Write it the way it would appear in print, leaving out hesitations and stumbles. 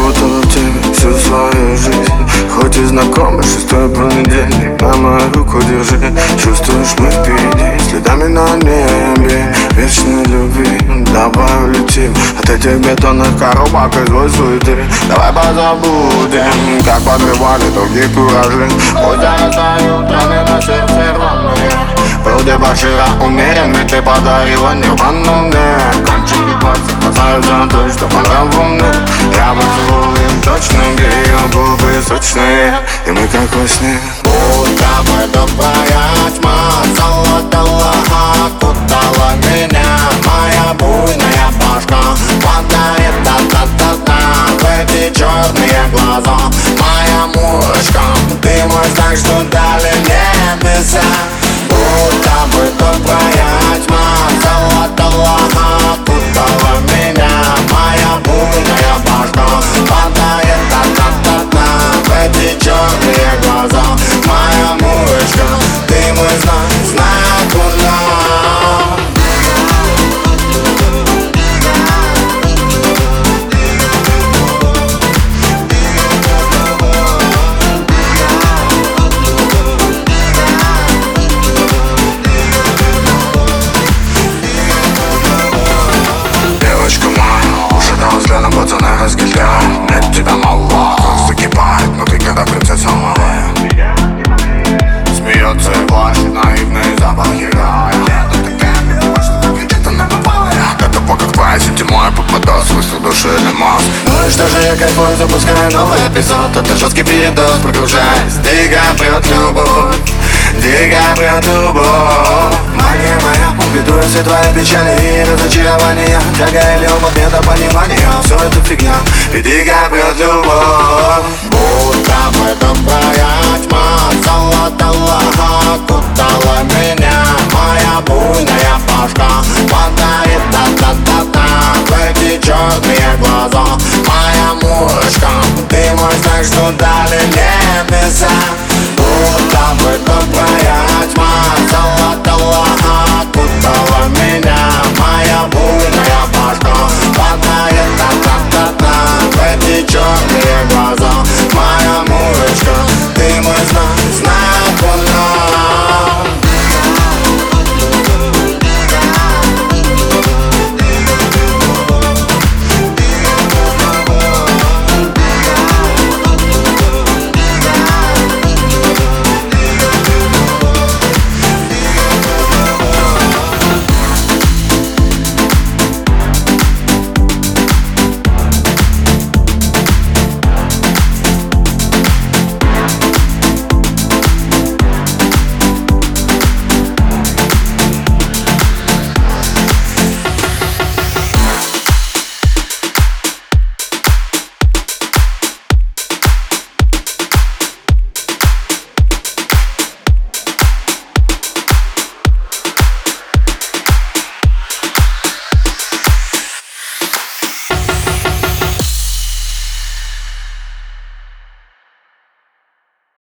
запутала в тебе всю свою жизнь. Хоть и знакомый шестой понедельник, на мою руку держи. Чувствуешь, мы впереди, следами на небе вечной любви. Давай улетим от этих бетонных коробок и злой суеты. Давай позабудем, как подрывали другие куражи. Пусть зарастают раны на сердце рваные. Был дебошира умерен, ведь ты подарила нирвану мне. Кончики пальцев касаются той, что по нраву мне. Я поцелую точно, где ее губы сочные, и мы как во сне. Будто бы добрая тьма заладала, окутала меня. Моя буйная башка падает та-та-та-та в эти черные глаза. Моя мурашка, ты мой знак, что дали небеса. Будто бы добрая тьма заладала, окутала меня. Моя буйная башка падает та-та-та-та в эти черные глаза. Моя мурашка, ты мой знак луна. Взглядом пацаны разгильдяй. Нет тебя мало, как закипает, но ты когда принцесса малая. Смеется и плачет наивные запахи рая. Лето такая милая, что ты где-то набывая. До того, как твоя седьмая попадал свой душевный мозг. Ну и что же я кайфую, запускаю новый эпизод. Это жесткий передоз, прогружаясь. Дико прет любовь, дико прет любовь. Мания моя, убеду все твои печали и разочарования. Тяга или опыт, нет понимания. Все это фигня, и дико прет любовь. Будто бы добрая тьма заладала, окутала меня. Моя буйная башка